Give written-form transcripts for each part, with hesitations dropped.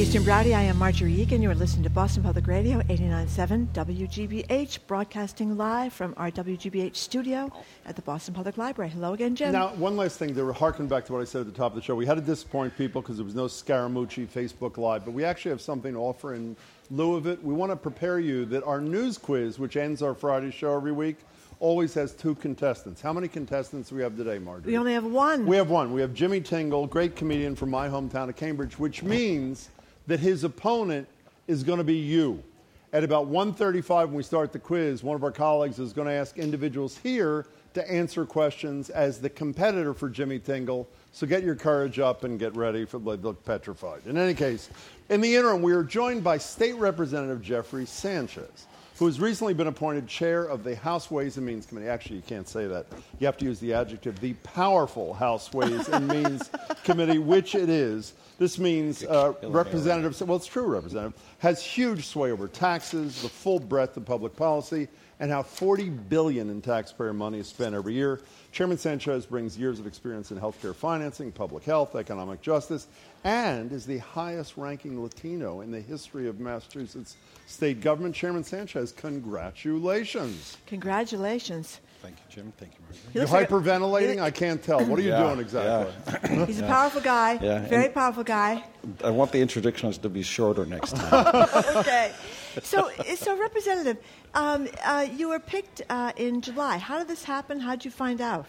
Eastern Browdy. I am Marjorie Egan. You are listening to Boston Public Radio, 89.7 WGBH, broadcasting live from our WGBH studio at the Boston Public Library. Hello again, Jim. Now, one last thing to harken back to what I said at the top of the show. We had to disappoint people because there was no Scaramucci Facebook Live, but we actually have something to offer in lieu of it. We want to prepare you that our news quiz, which ends our Friday show every week, always has two contestants. How many contestants do we have today, Marjorie? We only have one. We have one. We have Jimmy Tingle, great comedian from my hometown of Cambridge, which means that his opponent is going to be you. At about 1:35 when we start the quiz, one of our colleagues is going to ask individuals here to answer questions as the competitor for Jimmy Tingle. So get your courage up and get ready for look petrified. In any case, in the interim, we are joined by State Representative Jeffrey Sanchez, who has recently been appointed chair of the House Ways and Means Committee. Actually, you can't say that. You have to use the adjective, the powerful House Ways and Means Committee, which it is. This means Representative, well, it's true, Representative, has huge sway over taxes, the full breadth of public policy, and how $40 billion in taxpayer money is spent every year. Chairman Sanchez brings years of experience in healthcare financing, public health, economic justice, and is the highest-ranking Latino in the history of Massachusetts state government. Chairman Sanchez, congratulations. Congratulations. Thank you, Jim. Thank you, Marjorie. You're hyperventilating? I can't tell. What are you doing exactly? Yeah. He's a powerful guy, very powerful guy. I want the introductions to be shorter next time. Okay. So Representative, you were picked in July. How did this happen? How did you find out?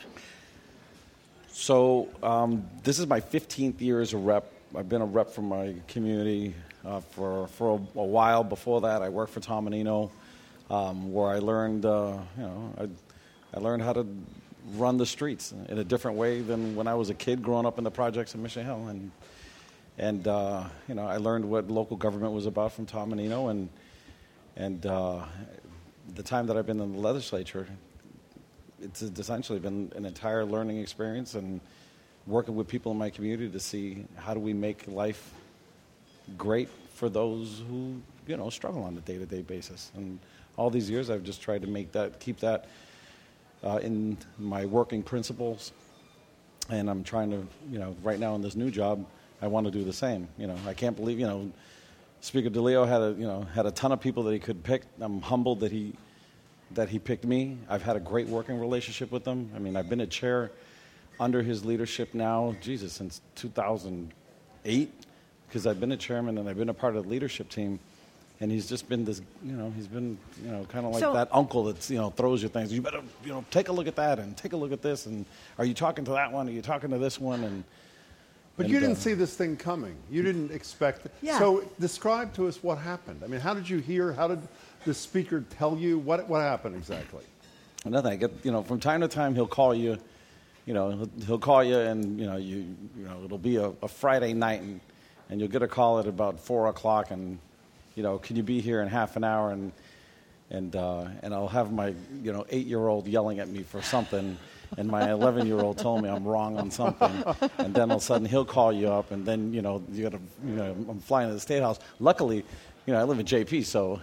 So this is my 15th year as a rep. I've been a rep for my community for a while. Before that, I worked for Tom Menino, where I learned, I learned how to run the streets in a different way than when I was a kid growing up in the projects in Mission Hill, and I learned what local government was about from Tom Menino, and the time that I've been in the legislature, it's essentially been an entire learning experience and working with people in my community to see how do we make life great for those who struggle on a day-to-day basis. And all these years, I've just tried to keep that in my working principles, and I'm trying to, right now in this new job, I want to do the same. I can't believe, Speaker DeLeo had a ton of people that he could pick. I'm humbled that he picked me. I've had a great working relationship with him. I mean, I've been a chair under his leadership now, since 2008, because I've been a chairman and I've been a part of the leadership team. And he's just been this, he's been, kind of like that uncle that, throws you things. You better, take a look at that and take a look at this. And are you talking to that one? Are you talking to this one? But you didn't see this thing coming. You didn't expect it. Yeah. So describe to us what happened. I mean, how did you hear? How did the speaker tell you? What happened exactly? Nothing. I get, from time to time he'll call you, he'll call you and, it'll be a Friday night and you'll get a call at about 4 o'clock and, can you be here in half an hour? And I'll have my 8-year-old yelling at me for something, and my 11-year-old telling me I'm wrong on something, and then all of a sudden he'll call you up, and then you got to I'm flying to the State House. Luckily, I live in JP, so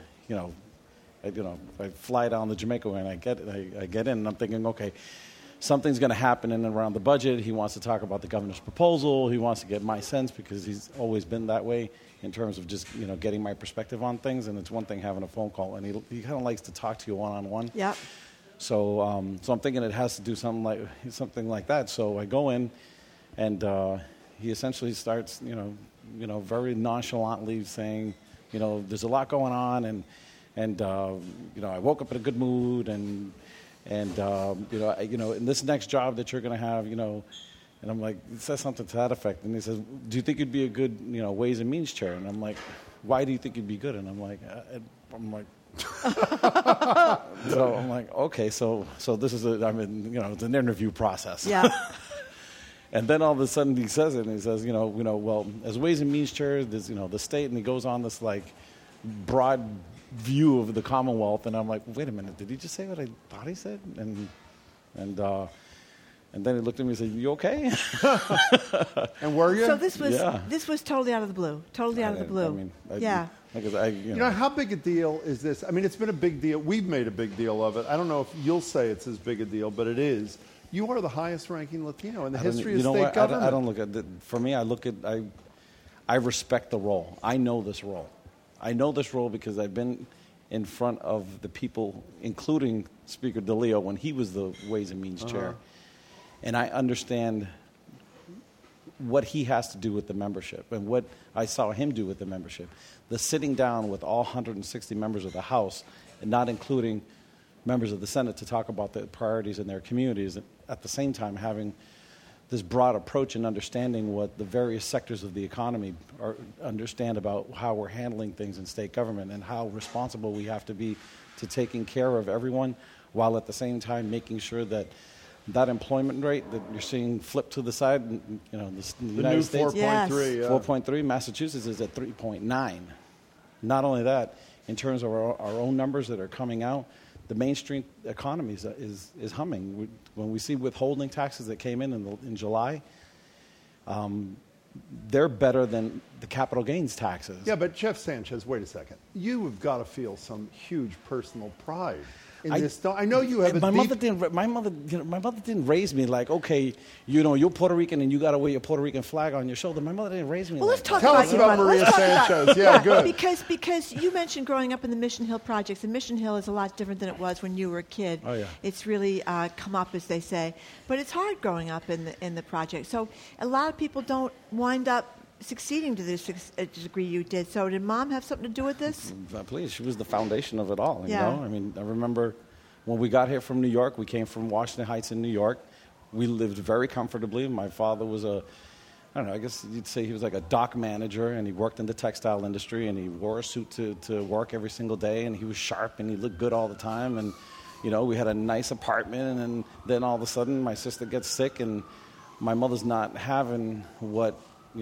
I fly down to Jamaica and I get in, and I'm thinking, okay, something's going to happen in and around the budget. He wants to talk about the governor's proposal. He wants to get my sense because he's always been that way in terms of just getting my perspective on things. And it's one thing having a phone call, and he kind of likes to talk to you one-on-one. Yeah. So I'm thinking it has to do something like that. So I go in, and he essentially starts very nonchalantly saying there's a lot going on, and I woke up in a good mood, and in this next job that you're going to have, and I'm like, it says something to that effect. And he says, do you think you'd be a good, Ways and Means chair? And I'm like, why do you think you'd be good? And I'm like, so I'm like, okay, so this is it's an interview process. Yeah. And then all of a sudden he says it, and he says, well, as Ways and Means chair, there's, the state, and he goes on this like broad view of the Commonwealth, and I'm like, wait a minute, did he just say what I thought he said? And then he looked at me and said, you okay? And were you? So this was totally out of the blue. Totally out of the blue. How big a deal is this? I mean, it's been a big deal. We've made a big deal of it. I don't know if you'll say it's as big a deal, but it is. You are the highest-ranking Latino in the history of state government. I don't look at it. For me, I I respect the role. I know this role. I know this role because I've been in front of the people, including Speaker DeLeo when he was the Ways and Means chair. And I understand what he has to do with the membership and what I saw him do with the membership. The sitting down with all 160 members of the House and not including members of the Senate to talk about the priorities in their communities, and at the same time having this broad approach and understanding what the various sectors of the economy understand about how we're handling things in state government and how responsible we have to be to taking care of everyone, while at the same time making sure that that employment rate that you're seeing flip to the side, the United States, 4.3, 4.3, Massachusetts is at 3.9. Not only that, in terms of our own numbers that are coming out, the mainstream economy is humming. When we see withholding taxes that came in July, they're better than the capital gains taxes. Yeah, but Jeff Sanchez, wait a second. You have got to feel some huge personal pride in this. I know you have my mother didn't raise me like, okay, you're Puerto Rican and you got to wear your Puerto Rican flag on your shoulder. My mother didn't raise me well, like that. Tell us about Maria Sanchez. Yeah, good. Because you mentioned growing up in the Mission Hill projects, and Mission Hill is a lot different than it was when you were a kid. Oh, yeah. It's really come up, as they say. But it's hard growing up in the project. So a lot of people don't wind up succeeding to this degree you did. So did Mom have something to do with this? Please, she was the foundation of it all. You Yeah. know? I mean, I remember when we got here from New York, we came from Washington Heights in New York. We lived very comfortably. My father was I guess you'd say he was like a dock manager, and he worked in the textile industry, and he wore a suit to work every single day, and he was sharp, and he looked good all the time. And, we had a nice apartment, and then all of a sudden my sister gets sick, and my mother's not having what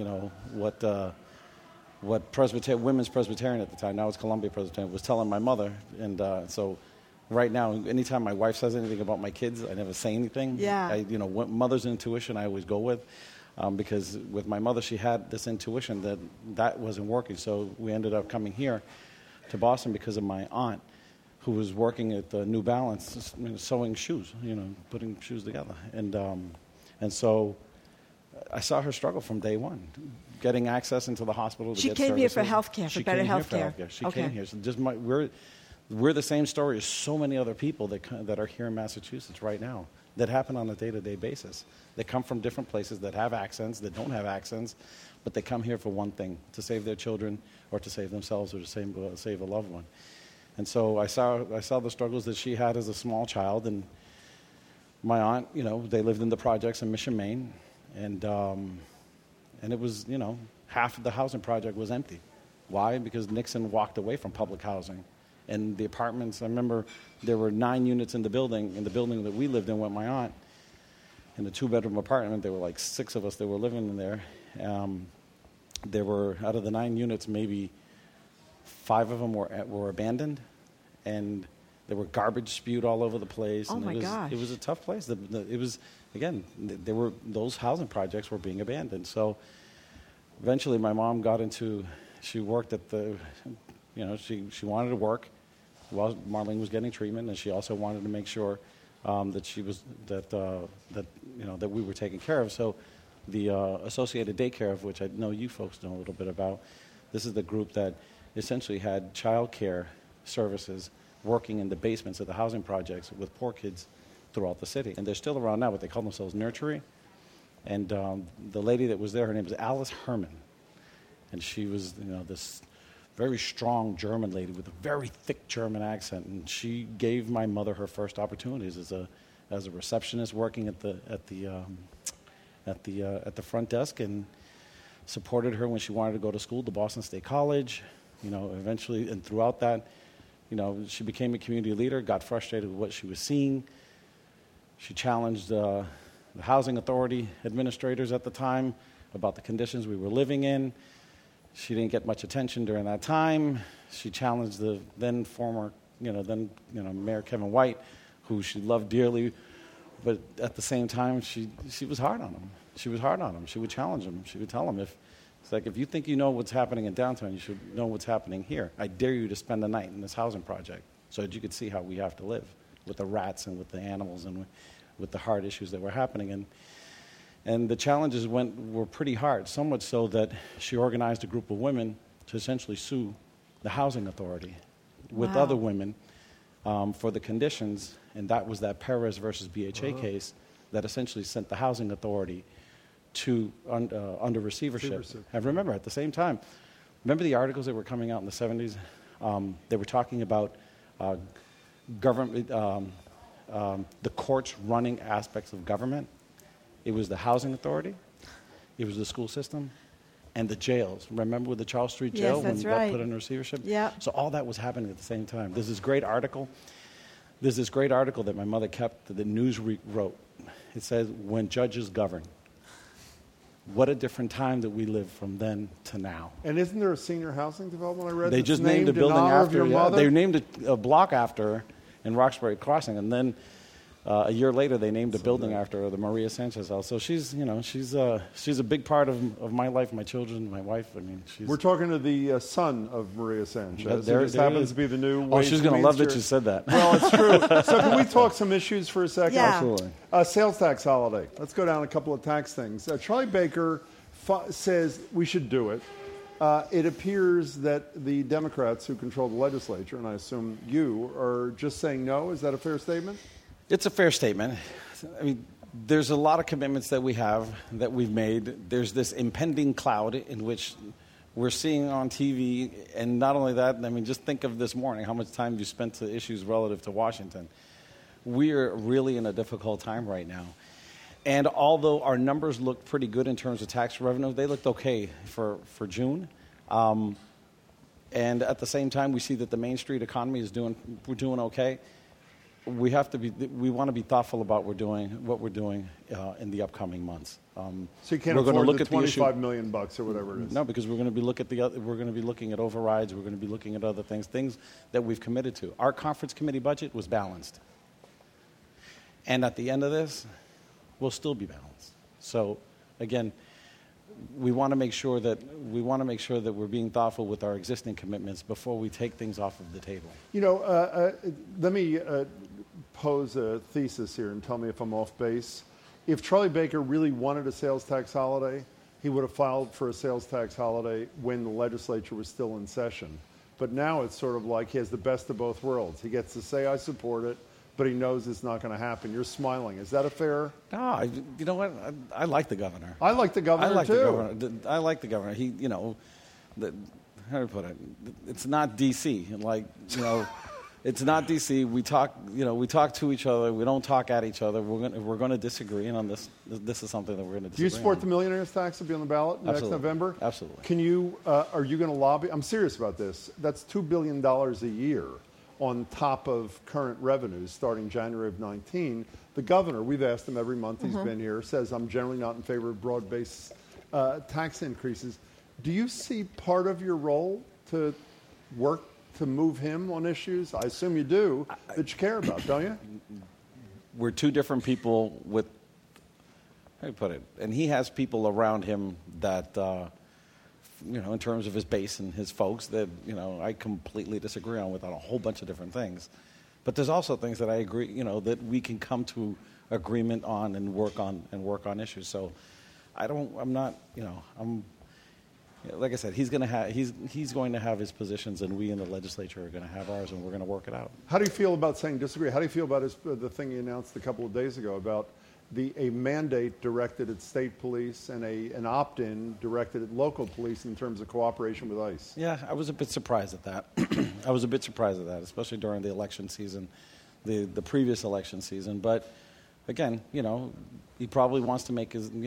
Women's Presbyterian at the time, now it's Columbia Presbyterian, was telling my mother. And so right now, anytime my wife says anything about my kids, I never say anything. Yeah. Mother's intuition I always go with, because with my mother, she had this intuition that wasn't working. So we ended up coming here to Boston because of my aunt, who was working at New Balance, sewing shoes, putting shoes together. And so I saw her struggle from day one, getting access into the hospital to she get came services. here for health care, for better health care. She came here. So we're the same story as so many other people that are here in Massachusetts right now that happen on a day-to-day basis. They come from different places that have accents, that don't have accents, but they come here for one thing, to save their children or to save themselves or to save a loved one. And so I saw the struggles that she had as a small child. And my aunt, they lived in the projects in Mission, Maine. And it was, half of the housing project was empty. Why? Because Nixon walked away from public housing. And the apartments, I remember there were 9 units in the building that we lived in with my aunt. In a 2-bedroom apartment, there were like 6 of us that were living in there. There were, out of the 9 units, maybe 5 of them were abandoned. And there were garbage spewed all over the place. Oh, and my gosh. It was a tough place. It was, again, those housing projects were being abandoned. So eventually my mom she worked at she wanted to work while Marlene was getting treatment, and she also wanted to make sure that we were taken care of. So the Associated Daycare, of which I know you folks know a little bit about, this is the group that essentially had child care services working in the basements of the housing projects with poor kids throughout the city. And they're still around now, but they call themselves Nurtury. And the lady that was there, her name was Alice Herman. And she was, this very strong German lady with a very thick German accent. And she gave my mother her first opportunities as a receptionist working at the front desk, and supported her when she wanted to go to school to Boston State College. Eventually, and throughout that, she became a community leader, got frustrated with what she was seeing. She challenged the housing authority administrators at the time about the conditions we were living in. She didn't get much attention during that time. She challenged the then Mayor Kevin White, who she loved dearly, but at the same time, she was hard on him. She was hard on him. She would challenge him. She would tell him, if you think you know what's happening in downtown, you should know what's happening here. I dare you to spend the night in this housing project so that you could see how we have to live with the rats and with the animals and with the hard issues that were happening. And the challenges were pretty hard, so much so that she organized a group of women to essentially sue the housing authority with Wow. other women for the conditions, and that was that Perez versus BHA case that essentially sent the housing authority to under receivership. And remember, at the same time, remember the articles that were coming out in the 70s? They were talking about government, the courts running aspects of government. It was the housing authority, it was the school system, and the jails. Remember with the Charles Street Yes, jail when that's we right. got put in receivership? Yeah. So all that was happening at the same time. There's this great article that my mother kept that the Newsweek wrote. It says, "When judges govern." What a different time that we live from then to now. And isn't there a senior housing development I read? They that's just named a in building honor of after your yeah, mother? They named a block after her in Roxbury Crossing, and then a year later they named a building after her, the Maria Sanchez House. So she's a big part of my life, my children, my wife. I mean, We're talking to the son of Maria Sanchez. There who just it happens is. to be the new. Oh, Ways she's and going to Means love that Chair. you said that. Well, it's true. So can we talk some issues for a second? Yeah. Absolutely. Sales tax holiday. Let's go down a couple of tax things. Charlie Baker says we should do it. It appears that the Democrats who control the legislature, and I assume you, are just saying no. Is that a fair statement? It's a fair statement. I mean, there's a lot of commitments that we've made. There's this impending cloud in which we're seeing on TV, and not only that, I mean, just think of this morning, how much time you spent to issues relative to Washington. We are really in a difficult time right now. And although our numbers looked pretty good in terms of tax revenue, they looked okay for June. And at the same time, we see that the Main Street economy we're doing okay. We want to be thoughtful about what we're doing in the upcoming months. So you can't we're gonna afford look the at the issue. $25 million or whatever it is. No, because we're going to be looking at overrides. We're going to be looking at other things that we've committed to. Our conference committee budget was balanced, and at the end of this, we'll still be balanced. So, again, we want to make sure that we're being thoughtful with our existing commitments before we take things off of the table. You know, let me pose a thesis here and tell me if I'm off base. If Charlie Baker really wanted a sales tax holiday, he would have filed for a sales tax holiday when the legislature was still in session. But now it's sort of like he has the best of both worlds. He gets to say, I support it, but he knows it's not going to happen. You're smiling. Is that a fair? No, you know what? I like the governor. I like the governor, too. I like the governor. He, how do I put it? It's not D.C. It's not D.C. We talk to each other. We don't talk at each other. We're going to disagree, and on this is something that we're going to disagree on. Do you support the millionaires tax to be on the ballot next November? Absolutely. Can you? Are you going to lobby? I'm serious about this. That's $2 billion a year on top of current revenues starting January of 19. The governor, we've asked him every month he's been here, says I'm generally not in favor of broad-based tax increases. Do you see part of your role to work to move him on issues? I assume you do, that you care about, don't you? We're two different people with, how do you put it? And he has people around him that, in terms of his base and his folks that, I completely disagree on a whole bunch of different things. But there's also things that I agree, that we can come to agreement on and work on issues. So like I said, he's going to have his positions, and we in the legislature are going to have ours, and we're going to work it out. How do you feel about saying disagree? How do you feel about the thing he announced a couple of days ago about a mandate directed at state police and an opt-in directed at local police in terms of cooperation with ICE? Yeah, I was a bit surprised at that. Especially during the election season, the previous election season. But again, he probably wants to make his,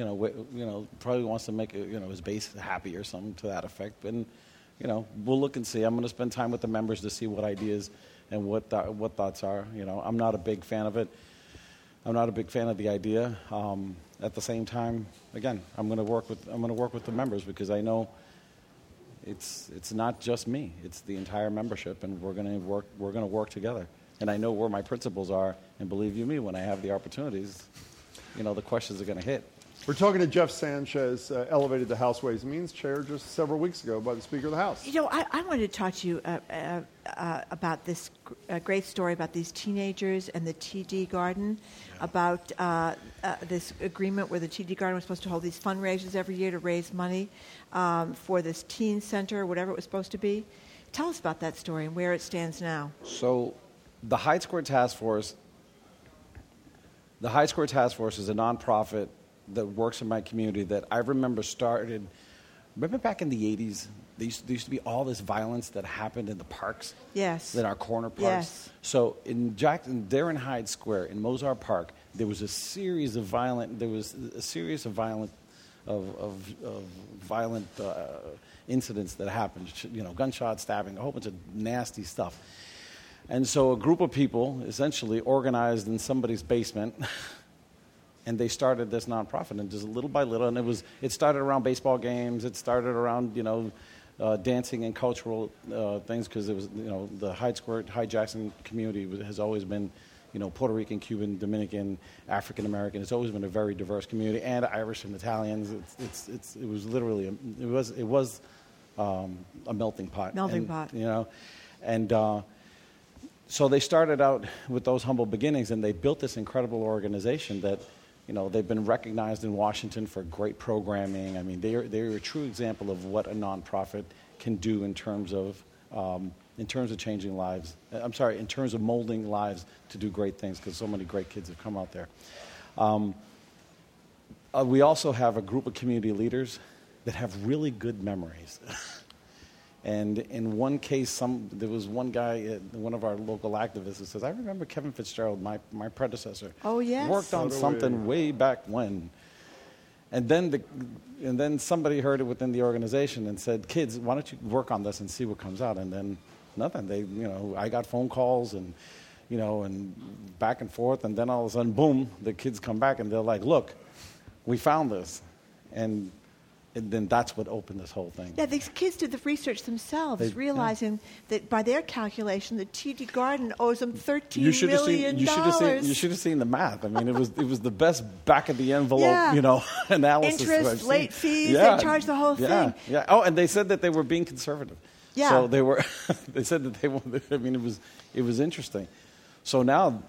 his base happy or something to that effect. And, we'll look and see. I'm going to spend time with the members to see what ideas and what thoughts are. I'm not a big fan of it. I'm not a big fan of the idea. At the same time, again, I'm going to work with the members because I know it's not just me. It's the entire membership, and we're going to work together. And I know where my principles are, and believe you me, when I have the opportunities, the questions are going to hit. We're talking to Jeff Sanchez, elevated to House Ways and Means chair just several weeks ago by the Speaker of the House. You know, I wanted to talk to you about this great story about these teenagers and the TD Garden, about this agreement where the TD Garden was supposed to hold these fundraisers every year to raise money for this teen center, whatever it was supposed to be. Tell us about that story and where it stands now. So the Hyde Square Task Force, is a nonprofit that works in my community that I remember started. Remember back in the 80s, there used to be all this violence that happened in the parks? Yes. In our corner parks? Yes. So in Jackson, there in Hyde Square, in Mozart Park, there was a series of violent incidents that happened. You know, gunshots, stabbing, a whole bunch of nasty stuff. And so a group of people essentially organized in somebody's basement. And they started this nonprofit, and just little by little, and it started around baseball games. It started around dancing and cultural things, because it was the Hyde Jackson community has always been Puerto Rican, Cuban, Dominican, African American. It's always been a very diverse community, and Irish and Italians. It was literally a melting pot. So they started out with those humble beginnings, and they built this incredible organization that. They've been recognized in Washington for great programming. I mean, they're a true example of what a nonprofit can do in terms of changing lives. In terms of molding lives to do great things, because so many great kids have come out there. We also have a group of community leaders that have really good memories. And in one case, there was one guy, one of our local activists, who says, "I remember Kevin Fitzgerald, my predecessor. Oh yes, worked on something way back when." And then somebody heard it within the organization and said, "Kids, why don't you work on this and see what comes out?" And then nothing. I got phone calls and back and forth, and then all of a sudden, boom, the kids come back and they're like, "Look, we found this," and then that's what opened this whole thing. Yeah, these kids did the research themselves, realizing that by their calculation, the TD Garden owes them $13 million. You should have seen the math. I mean, it was the best back of the envelope, analysis. Interest, late fees, they charged the whole thing. Yeah. Oh, and they said that they were being conservative. Yeah. So they were. They said that they were. I mean, it was interesting. So now,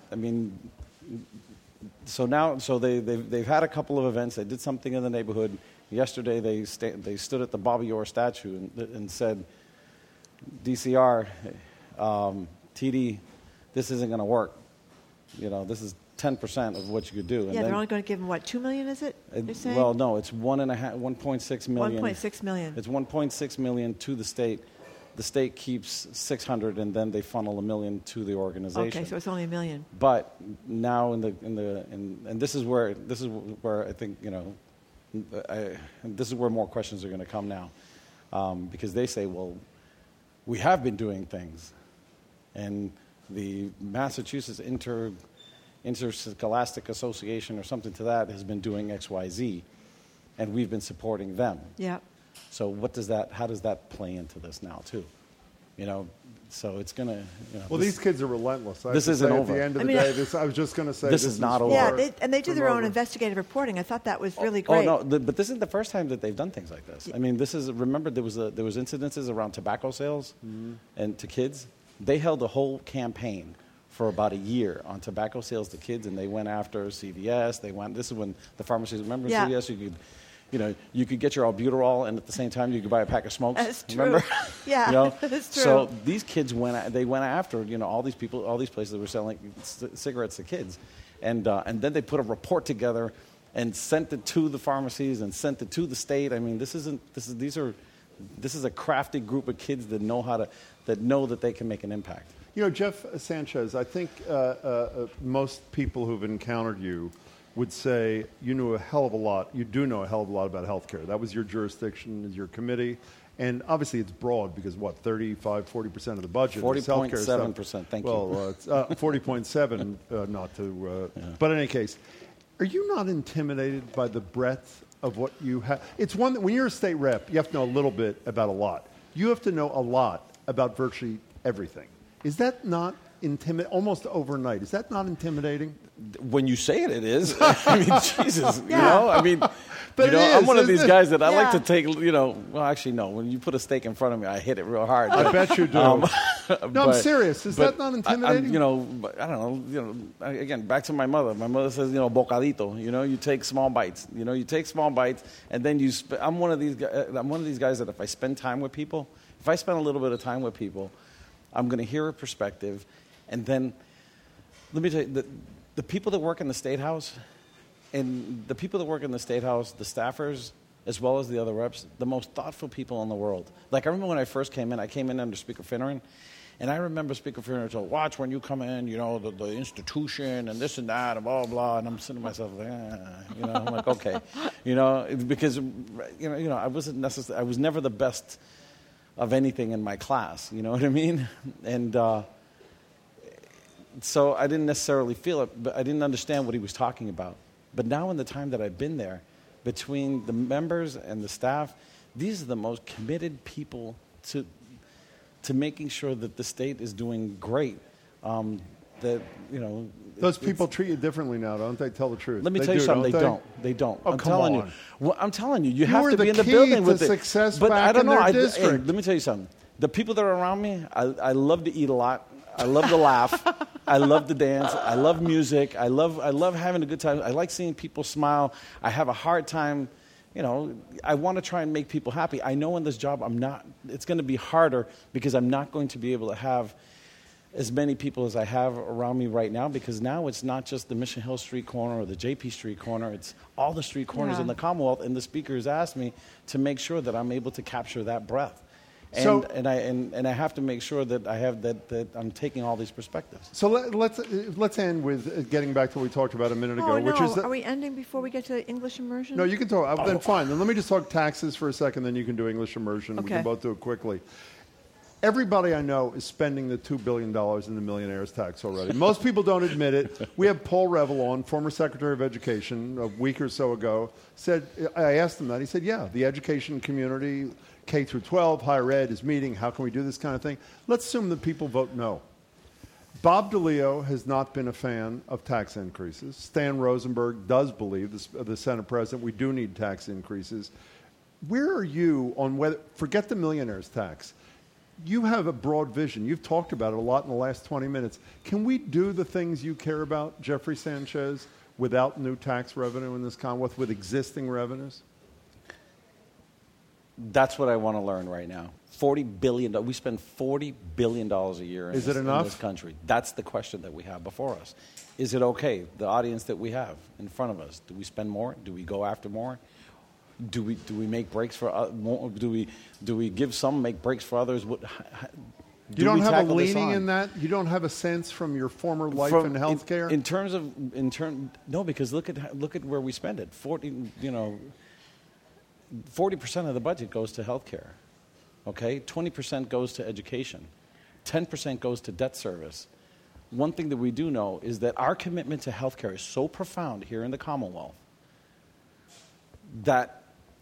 they've had a couple of events. They did something in the neighborhood. Yesterday, they stood at the Bobby Orr statue and said, "DCR, TD, this isn't going to work. This is 10% of what you could do." And they're only going to give them what, $2 million? Is it? You're saying? Well, no, it's 1.6 million. 1.6 million. It's 1.6 million to the state. The state keeps 600, and then they funnel $1 million to the organization. Okay, so it's only $1 million. But now and this is where I think this is where more questions are going to come now, because they say, well, we have been doing things, and the Massachusetts Interscholastic Association or something to that has been doing XYZ, and we've been supporting them. Yeah. So how does that play into this now too? So it's going to... well, these kids are relentless. This isn't over. At the end of the day, I was just going to say... This is not over. Yeah, they do their own investigative reporting. I thought that was really great. Oh, no, but this isn't the first time that they've done things like this. I mean, remember, there was incidences around tobacco sales and to kids. They held a whole campaign for about a year on tobacco sales to kids, and they went after CVS. This is when the pharmacies... Remember CVS? You could get your albuterol, and at the same time, you could buy a pack of smokes. That's true. Remember? Yeah, that's true. So these kids went after all these people, all these places that were selling cigarettes to kids, and then they put a report together and sent it to the pharmacies and sent it to the state. I mean, this is a crafty group of kids that know that they can make an impact. Jeff Sanchez, I think most people who've encountered you would say you do know a hell of a lot about healthcare. That was your jurisdiction, your committee. And obviously it's broad because, 35-40% of the budget is healthcare stuff. 40.7%, thank you. Well, it's 40.7, not to... But in any case, are you not intimidated by the breadth of what you have? It's one that when you're a state rep, you have to know a little bit about a lot. You have to know a lot about virtually everything. Is that not almost overnight? Is that not intimidating? When you say it is. I mean, Jesus, Yeah. you know? I mean, But you know, it is, I'm one of isn't these it? guys that I like Yeah. to take, you know, well, actually, no. When you put a steak in front of me, I hit it real hard. I bet you do. No, I'm but- serious. Is but that not I'm, intimidating? you know, I don't know. You know, again, back to my mother. My mother says, you know, bocadito. You know, you take small bites. You know, you take small bites, and then you. I'm one of these guys that if I spend time with people, if I spend a little bit of time with people, I'm going to hear a perspective, and then let me tell you, the people that work in the State House, and the people that work in the State House, the staffers, as well as the other reps, the most thoughtful people in the world. Like, I remember when I first came in, I came in under Speaker Finneran, and I remember Speaker Finneran told, watch when you come in, you know, the institution and this and that and blah, blah, blah. And I'm sitting to myself like, you know, I'm like, okay. You know, because, you know, I was never the best of anything in my class, you know what I mean? And so I didn't necessarily feel it, but I didn't understand what he was talking about. But now in the time that I've been there, between the members and the staff, these are the most committed people to making sure that the state is doing great. That, you know, Those people treat you differently now, don't they? Tell the truth. let me They tell you do, something. They they? don't. They don't. Oh, I'm come telling on. you. Well, I'm telling you. You You have were to the be in the key building to with it. success But back I don't in know. their Hey, district. let me tell you something. The people that are around me, I love to eat a lot. I love to laugh. I love to dance. I love music. I love having a good time. I like seeing people smile. I have a hard time. You know, I want to try and make people happy. I know in this job it's going to be harder because I'm not going to be able to have as many people as I have around me right now, because now it's not just the Mission Hill Street corner or the JP Street corner. It's all the street corners in the Commonwealth, and the speaker has asked me to make sure that I'm able to capture that breadth. And I have to make sure that I have that I'm taking all these perspectives. So let's end with getting back to what we talked about a minute ago, Oh, no. which is that, Are we ending before we get to English immersion? no, you can talk. Then fine. Then let me just talk taxes for a second. Then you can do English immersion. We Okay. can both do it quickly. Everybody I know is spending the $2 billion in the millionaire's tax already. Most people don't admit it. We have Paul Revelon, former Secretary of Education, a week or so ago, said, I asked him that. He said, yeah, the education community, K through 12, higher ed, is meeting. How can we do this kind of thing? Let's assume that people vote no. Bob DeLeo has not been a fan of tax increases. Stan Rosenberg does believe, the Senate President, we do need tax increases. Where are you on whether, forget the millionaire's tax. You have a broad vision. You've talked about it a lot in the last 20 minutes. Can we do the things you care about, Jeffrey Sanchez, without new tax revenue in this Commonwealth, with existing revenues? That's what I want to learn right now. $40 billion. We spend $40 billion a year in, Is it in enough? this country. That's the question that we have before us. Is it okay, the audience that we have in front of us? Do we spend more? Do we go after more? Do we make breaks for more? Do we give some, make breaks for others? You don't we have a tackle this leaning on? in that? You don't have a sense from your former life in healthcare? No, because look at where we spend it. 40% of the budget goes to healthcare. Okay, 20% goes to education, 10% goes to debt service. One thing that we do know is that our commitment to healthcare is so profound here in the Commonwealth that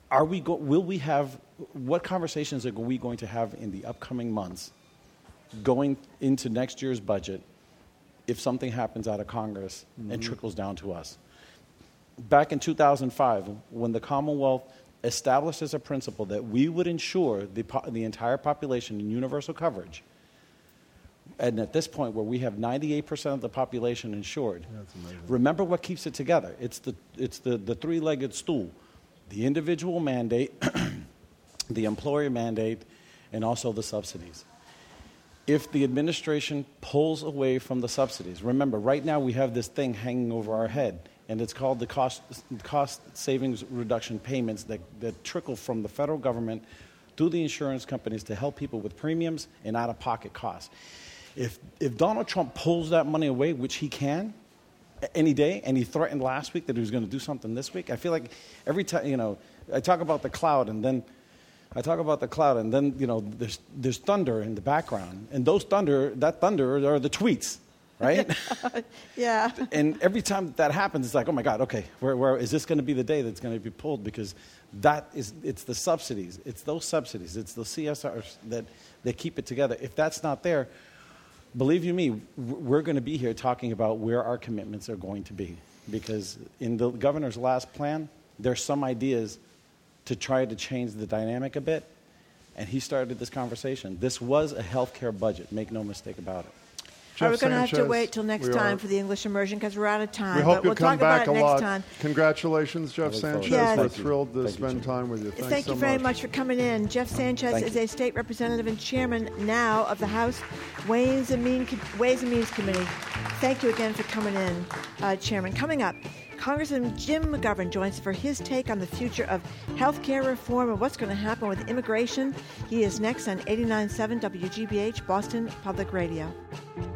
what conversations are we going to have in the upcoming months going into next year's budget if something happens out of Congress and trickles down to us? Back in 2005, when the Commonwealth established as a principle that we would ensure the entire population in universal coverage, and at this point where we have 98% of the population insured, remember what keeps it together. It's the three-legged stool. The individual mandate, the employer mandate, and also the subsidies. If the administration pulls away from the subsidies, remember, right now we have this thing hanging over our head, and it's called the cost savings reduction payments that trickle from the federal government through the insurance companies to help people with premiums and out-of-pocket costs. If Donald Trump pulls that money away, which he can, any day, and he threatened last week that he was going to do something this week. I feel like every time, I talk about the cloud, and then there's thunder in the background, and that thunder are the tweets, right? Yeah. And every time that happens, it's like, oh my God, okay, where is this going to be the day that's going to be pulled? Because it's the subsidies, it's those subsidies, it's the CSRs that keep it together. If that's not there, believe you me, we're going to be here talking about where our commitments are going to be. Because in the governor's last plan, there's some ideas to try to change the dynamic a bit. And he started this conversation. This was a health care budget. Make no mistake about it. We're going to have to wait till next time for the English immersion because we're out of time. We hope we'll come talk back about it a lot. next time. Congratulations, Jeff Sanchez. Yes. We're thrilled to spend time with you. Thank you very much for coming in. Jeff Sanchez is a state representative and chairman now of the House Ways and Means Committee. Thank you again for coming in, Chairman. Coming up, Congressman Jim McGovern joins us for his take on the future of health care reform and what's going to happen with immigration. He is next on 89.7 WGBH, Boston Public Radio.